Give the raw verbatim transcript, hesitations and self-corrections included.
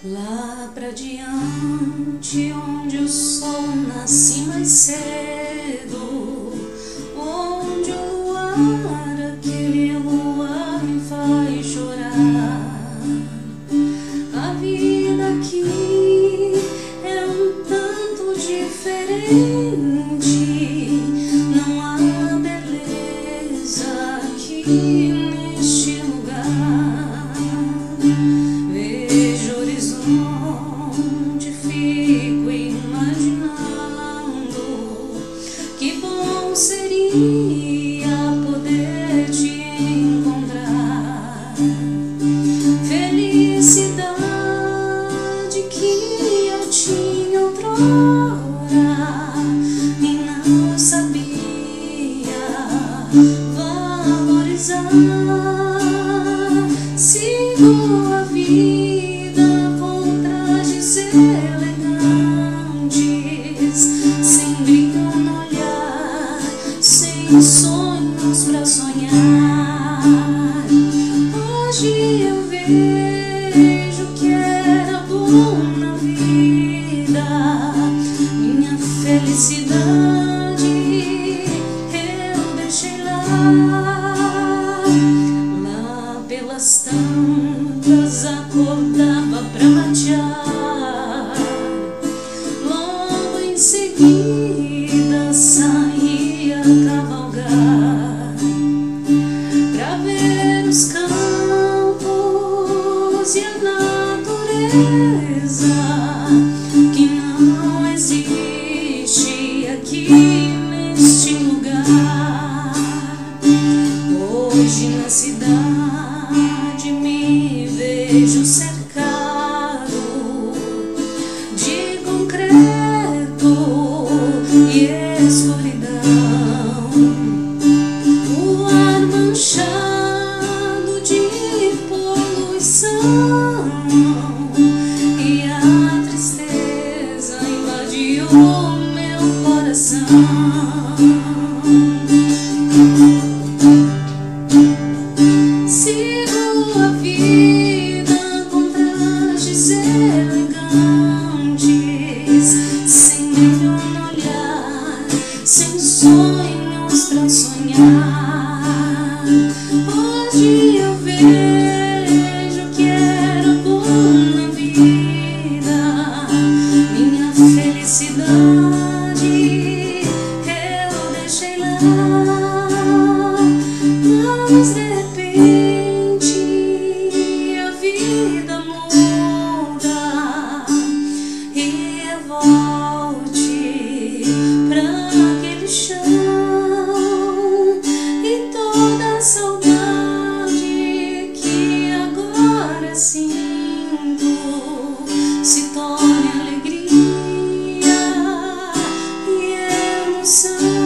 Lá pra diante, onde o sol nasce mais cedo, onde o luar, aquele luar me faz chorar. A vida aqui é um tanto diferente, não há beleza aqui neste lugar. Vejo o horizonte, fico imaginando que bom seria poder te encontrar. Felicidade que eu tinha outrora e não sabia valorizar. Sigo a vida com trajes elegantes, sem brilho no olhar, sem sonhos pra sonhar. Hoje eu vejo que era bom na vida, minha felicidade eu deixei lá. Pelas tantas acordava pra matear, logo em seguida saía a cavalgar, pra ver os campos e a natureza que não existe aqui neste lugar. Hoje na cidade me vejo cercado de concreto e escuridão, o ar manchado de poluição e a tristeza invadiu meu coração. Sigo a vida com trajes elegantes, sem brilho no olhar, sem sonhos pra sonhar. Hoje eu vejo que era bom na vida, minha felicidade eu deixei lá. Mas de repente a vida muda e eu volte pra aquele chão, e toda a saudade que agora sinto se torne alegria e emoção.